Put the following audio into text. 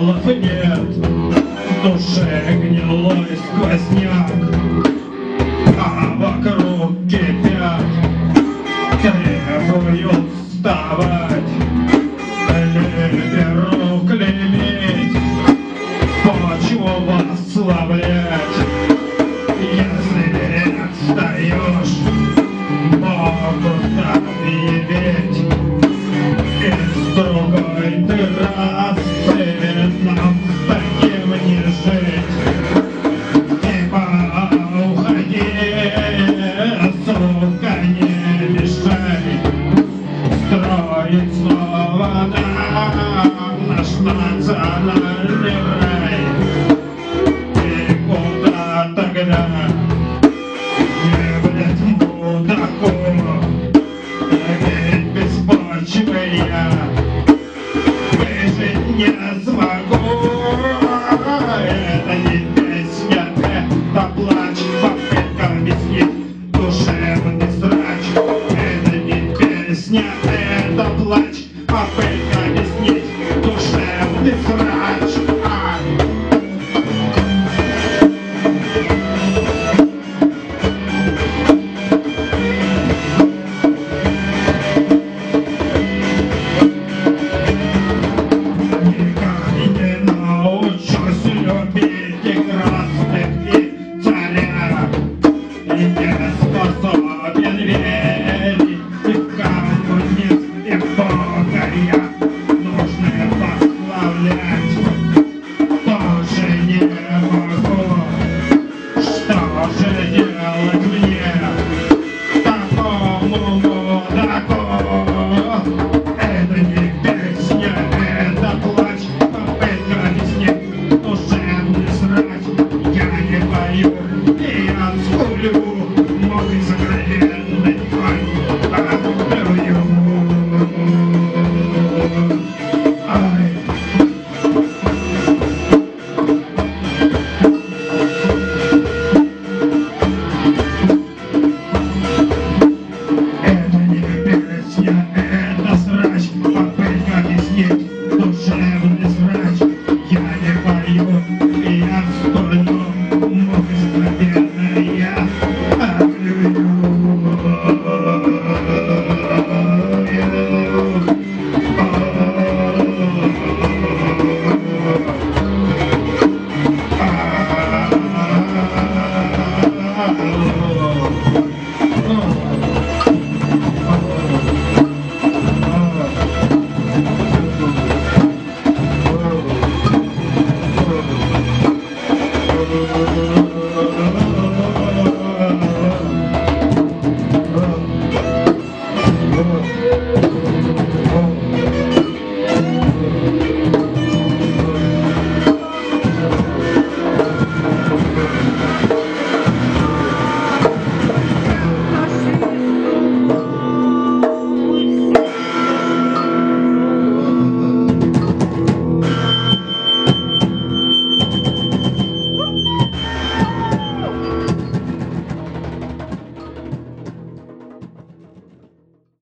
идеалов нет, в душе гнилой сквозняк, а вокруг кипят, требуют вставать, либеру клеймить, почву восславлять. Если отстаешь, могут объявить из другой трассы, нам с таким не жить. Типа уходи, сука, не мешай строить снова наш национальный рай. И куда тогда? Не, блядь, мудаку, ведь без почвы я выжить не смогу. Это не песня, это плач, попытка объяснить душевный срач. Это не песня, это плач, попытка объяснить душевный срач.